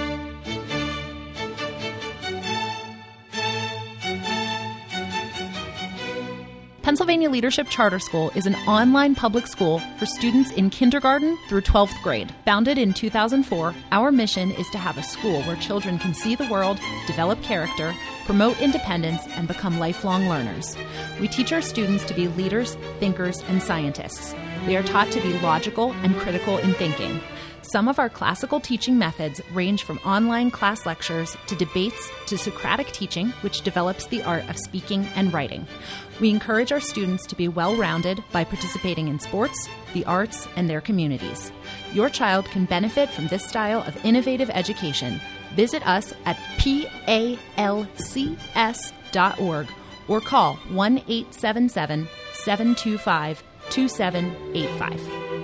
Pennsylvania Leadership Charter School is an online public school for students in kindergarten through twelfth grade. Founded in two thousand four, our mission is to have a school where children can see the world, develop character, promote independence, and become lifelong learners. We teach our students to be leaders, thinkers, and scientists. They are taught to be logical and critical in thinking. Some of our classical teaching methods range from online class lectures to debates to Socratic teaching, which develops the art of speaking and writing. We encourage our students to be well-rounded by participating in sports, the arts, and their communities. Your child can benefit from this style of innovative education. Visit us at P A L C S dot org or call one eight seven seven, seven two five, two seven eight five.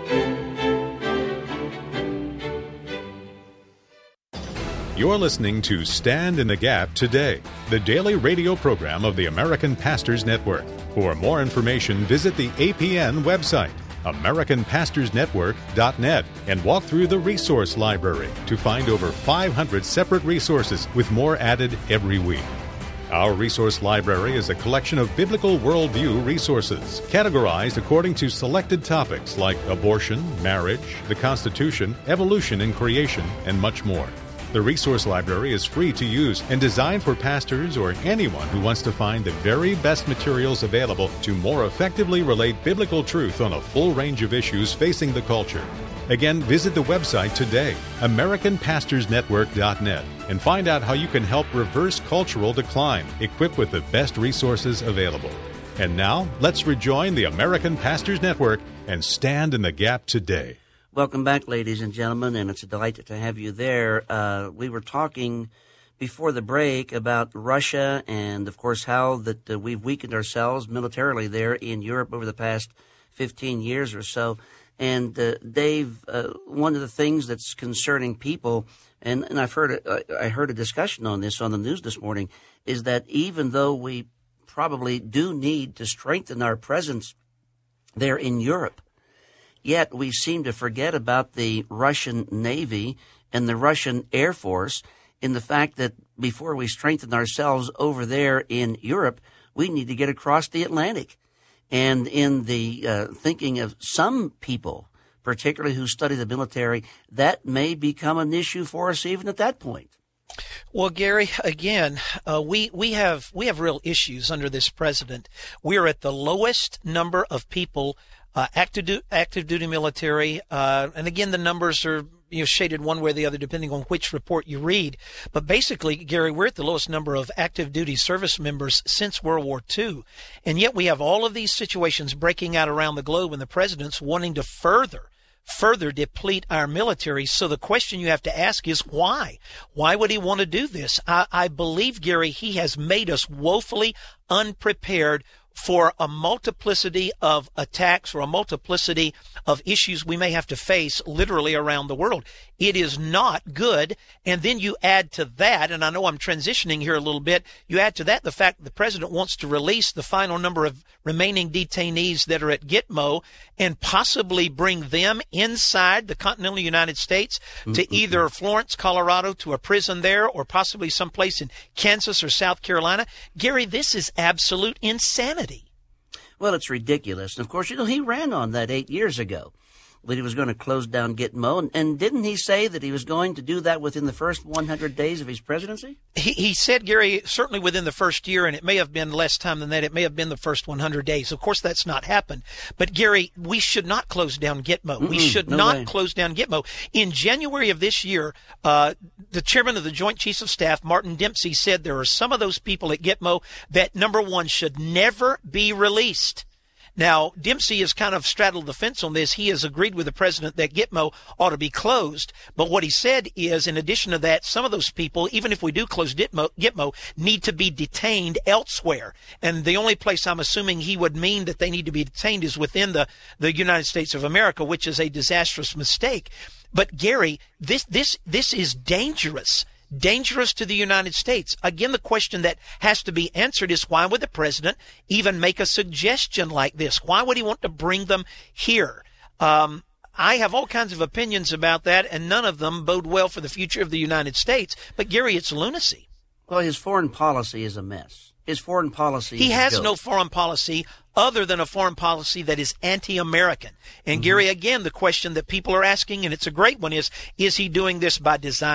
You're listening to Stand in the Gap Today, the daily radio program of the American Pastors Network. For more information, visit the A P N website, American Pastors Network dot net, and walk through the resource library to find over five hundred separate resources with more added every week. Our resource library is a collection of biblical worldview resources, categorized according to selected topics like abortion, marriage, the Constitution, evolution and creation, and much more. The resource library is free to use and designed for pastors or anyone who wants to find the very best materials available to more effectively relate biblical truth on a full range of issues facing the culture. Again, visit the website today, American Pastors Network dot net, and find out how you can help reverse cultural decline, equipped with the best resources available. And now, let's rejoin the American Pastors Network and stand in the gap today. Welcome back, ladies and gentlemen, and it's a delight to have you there. Uh, we were talking before the break about Russia and, of course, how that uh, we've weakened ourselves militarily there in Europe over the past fifteen years or so. And, uh, Dave, uh, one of the things that's concerning people, and, and I've heard a, I heard a discussion on this on the news this morning, is that even though we probably do need to strengthen our presence there in Europe, yet we seem to forget about the Russian Navy and the Russian Air Force in the fact that before we strengthen ourselves over there in Europe, we need to get across the Atlantic. And in the uh, thinking of some people, particularly who study the military, that may become an issue for us even at that point. Well, Gary, again, uh, we, we have we have real issues under this president. We're at the lowest number of people Uh, active, du- active duty military, uh, and again, the numbers are, you know, shaded one way or the other depending on which report you read. But basically, Gary, we're at the lowest number of active duty service members since World War Two. And yet we have all of these situations breaking out around the globe and the president's wanting to further further deplete our military. So the question you have to ask is why? Why would he want to do this? I, I believe, Gary, he has made us woefully unprepared for a multiplicity of attacks or a multiplicity of issues we may have to face literally around the world. It is not good. And then you add to that, and I know I'm transitioning here a little bit, you add to that the fact that the president wants to release the final number of remaining detainees that are at Gitmo and possibly bring them inside the continental United States mm-hmm. to either Florence, Colorado, to a prison there, or possibly someplace in Kansas or South Carolina. Gary, this is absolute insanity. Well, it's ridiculous. And, of course, you know, he ran on that eight years ago, that he was going to close down Gitmo. And, and didn't he say that he was going to do that within the first one hundred days of his presidency? He, he said, Gary, certainly within the first year, and it may have been less time than that. It may have been the first one hundred days. Of course, that's not happened. But, Gary, we should not close down Gitmo. Mm-mm, we should no not way. close down Gitmo. In January of this year, uh, the chairman of the Joint Chiefs of Staff, Martin Dempsey, said there are some of those people at Gitmo that, number one, should never be released. Now, Dempsey has kind of straddled the fence on this. He has agreed with the president that Gitmo ought to be closed. But what he said is, in addition to that, some of those people, even if we do close Gitmo, Gitmo, need to be detained elsewhere. And the only place I'm assuming he would mean that they need to be detained is within the, the United States of America, which is a disastrous mistake. But, Gary, this, this, this is dangerous. Dangerous to the United States. Again, the question that has to be answered is, why would the president even make a suggestion like this? Why would he want to bring them here? Um, I have all kinds of opinions about that, and none of them bode well for the future of the United States. But, Gary, it's lunacy. Well, his foreign policy is a mess. His foreign policy He is has dope. no foreign policy other than a foreign policy that is anti-American. And, mm-hmm. Gary, again, the question that people are asking, and it's a great one, is, is he doing this by design?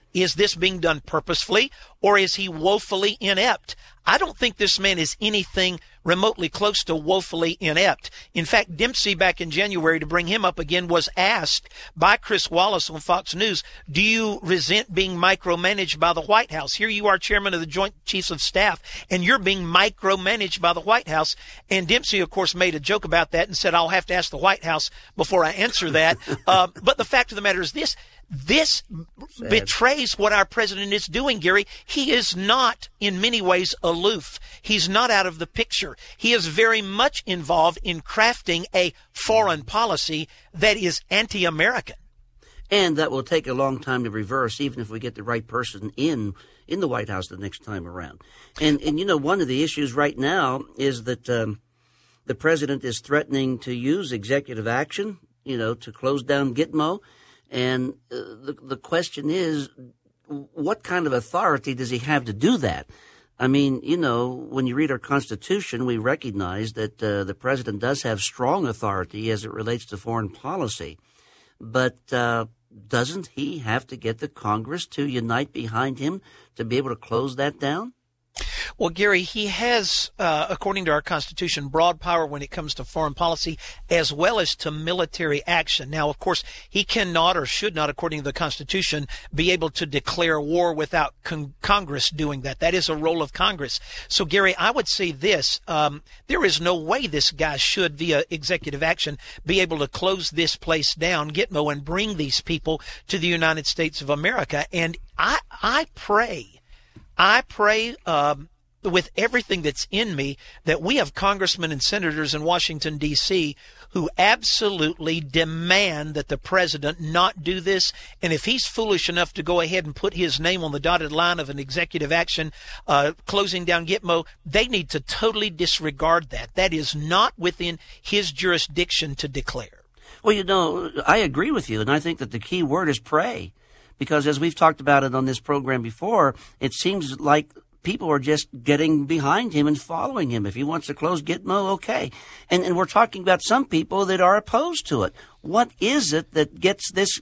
Is this being done purposefully, or is he woefully inept? I don't think this man is anything remotely close to woefully inept. In fact, Dempsey back in January, to bring him up again, was asked by Chris Wallace on Fox News, do you resent being micromanaged by the White House? Here you are, chairman of the Joint Chiefs of Staff, and you're being micromanaged by the White House. And Dempsey, of course, made a joke about that and said, I'll have to ask the White House before I answer that. uh, but the fact of the matter is this. This Sad. betrays what our president is doing, Gary. He is not, in many ways, aloof. He's not out of the picture. He is very much involved in crafting a foreign policy that is anti-American. And that will take a long time to reverse, even if we get the right person in in the White House the next time around. And, and you know, one of the issues right now is that um, the president is threatening to use executive action, you know, to close down Gitmo. And uh, the the question is, what kind of authority does he have to do that? I mean, you know, when you read our Constitution, we recognize that uh, the president does have strong authority as it relates to foreign policy. But uh, doesn't he have to get the Congress to unite behind him to be able to close that down? Well, Gary, he has, uh, according to our Constitution, broad power when it comes to foreign policy as well as to military action. Now, of course, he cannot or should not, according to the Constitution, be able to declare war without con- Congress doing that. That is a role of Congress. So, Gary, I would say this. Um, there is no way this guy should, via executive action, be able to close this place down, Gitmo, and bring these people to the United States of America. And I, I pray I pray um, with everything that's in me that we have congressmen and senators in Washington, D C who absolutely demand that the president not do this. And if he's foolish enough to go ahead and put his name on the dotted line of an executive action uh, closing down Gitmo, they need to totally disregard that. That is not within his jurisdiction to declare. Well, you know, I agree with you, and I think that the key word is pray. Because as we've talked about it on this program before, it seems like people are just getting behind him and following him. If he wants to close Gitmo, okay. And, and we're talking about some people that are opposed to it. What is it that gets this,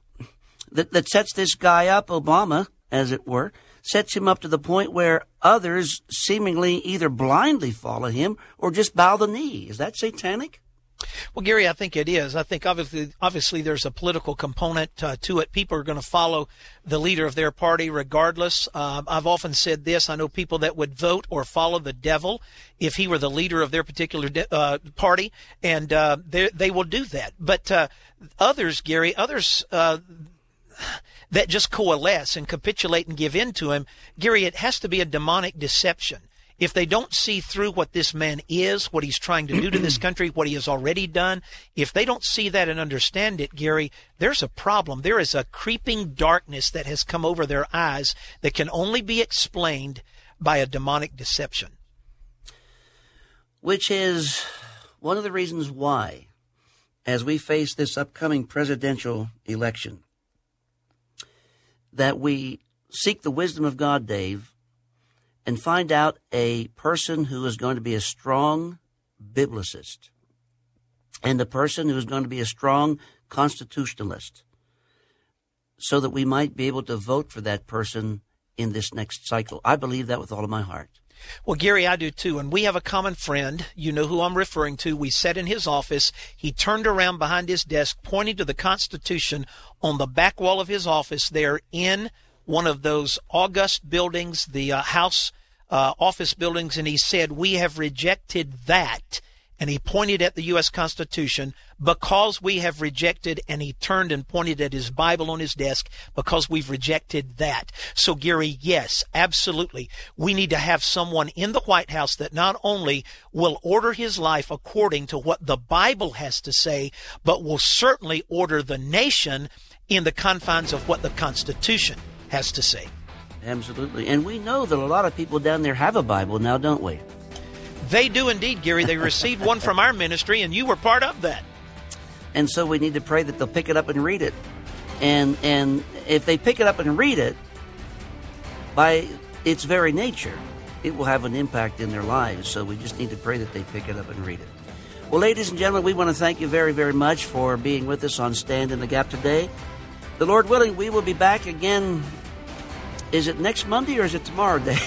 that, that sets this guy up, Obama, as it were, sets him up to the point where others seemingly either blindly follow him or just bow the knee? Is that satanic? Well, Gary, I think it is. I think obviously, obviously there's a political component uh, to it. People are going to follow the leader of their party regardless. Uh, I've often said this. I know people that would vote or follow the devil if he were the leader of their particular de- uh, party, and uh, they, they will do that. But uh, others, Gary, others uh, that just coalesce and capitulate and give in to him, Gary, it has to be a demonic deception. If they don't see through what this man is, what he's trying to do to this country, what he has already done, if they don't see that and understand it, Gary, there's a problem. There is a creeping darkness that has come over their eyes that can only be explained by a demonic deception. Which is one of the reasons why, as we face this upcoming presidential election, that we seek the wisdom of God, Dave, and find out a person who is going to be a strong biblicist and a person who is going to be a strong constitutionalist so that we might be able to vote for that person in this next cycle. I believe that with all of my heart. Well, Gary, I do too. And we have a common friend. You know who I'm referring to. We sat in his office. He turned around behind his desk, pointing to the Constitution on the back wall of his office there in one of those august buildings, the uh, House uh, office buildings, and he said, we have rejected that. And he pointed at the U S Constitution because we have rejected, and he turned and pointed at his Bible on his desk because we've rejected that. So, Gary, yes, absolutely. We need to have someone in the White House that not only will order his life according to what the Bible has to say, but will certainly order the nation in the confines of what the Constitution has to say. Absolutely. And we know that a lot of people down there have a Bible now, don't we? They do indeed, Gary. They received one from our ministry, and you were part of that. And so we need to pray that they'll pick it up and read it. And and if they pick it up and read it, by its very nature, it will have an impact in their lives. So we just need to pray that they pick it up and read it. Well, ladies and gentlemen, we want to thank you very, very much for being with us on Stand in the Gap today. The Lord willing, we will be back again Is it next Monday or is it tomorrow, Dave?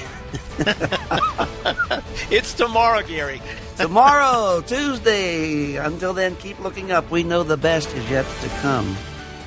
It's tomorrow, Gary. Tomorrow, Tuesday. Until then, keep looking up. We know the best is yet to come.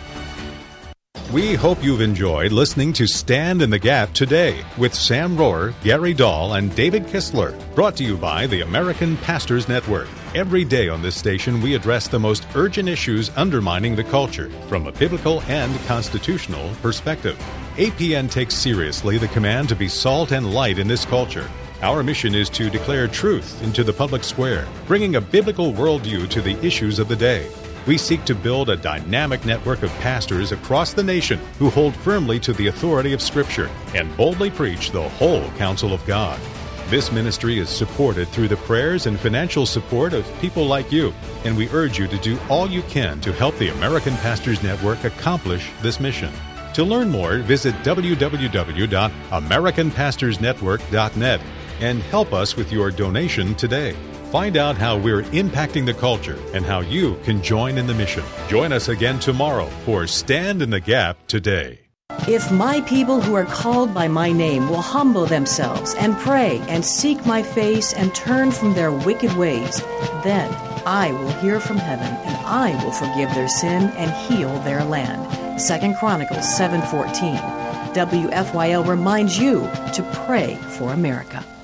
We hope you've enjoyed listening to Stand in the Gap today with Sam Rohrer, Gary Dahl, and David Kistler. Brought to you by the American Pastors Network. Every day on this station, we address the most urgent issues undermining the culture from a biblical and constitutional perspective. A P N takes seriously the command to be salt and light in this culture. Our mission is to declare truth into the public square, bringing a biblical worldview to the issues of the day. We seek to build a dynamic network of pastors across the nation who hold firmly to the authority of Scripture and boldly preach the whole counsel of God. This ministry is supported through the prayers and financial support of people like you, and we urge you to do all you can to help the American Pastors Network accomplish this mission. To learn more, visit w w w dot american pastors network dot net and help us with your donation today. Find out how we're impacting the culture and how you can join in the mission. Join us again tomorrow for Stand in the Gap Today. If my people who are called by my name will humble themselves and pray and seek my face and turn from their wicked ways, then I will hear from heaven and I will forgive their sin and heal their land. Second Chronicles seven fourteen. W F Y L reminds you to pray for America.